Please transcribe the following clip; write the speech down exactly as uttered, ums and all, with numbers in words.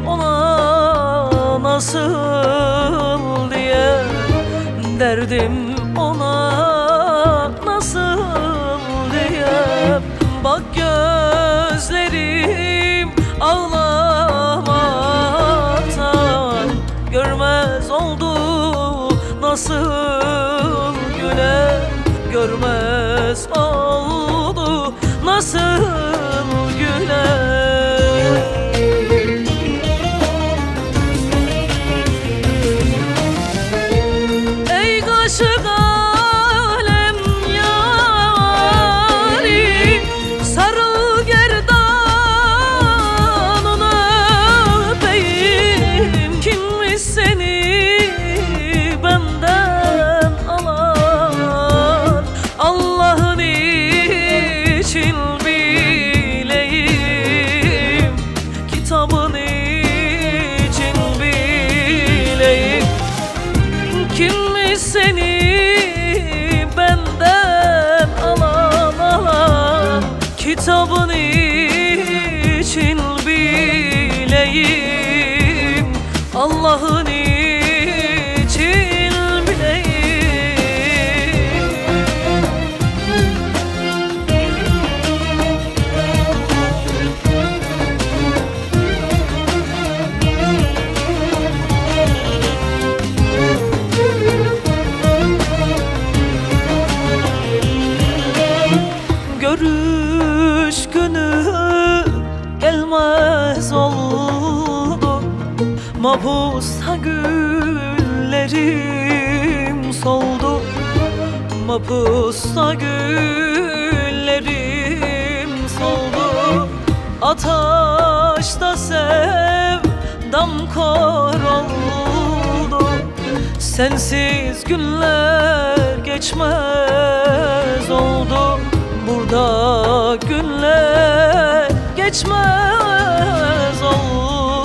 ona nasıl diye, derdim ona nasıl diye. Bak gözlerim ağlamaktan görmez oldu nasıl güle, görmez oldu nasıl güle. Ey kaşı kalem yâri, sarıl gerdanını öpeyim. Kimmiş seni benden alan, Allah'ın için bileyim, kitabın için bileyim. Kimmiş seni benden alan, alan, kitabın için bileyim, Allah'ın için bileyim. Görüş günü gelmez oldu, mahpusta güllerim soldu, mahpusta güllerim soldu. Ataşta sevdam kor oldu, sensiz günler geçmez oldu. Burada günler geçmez oldu.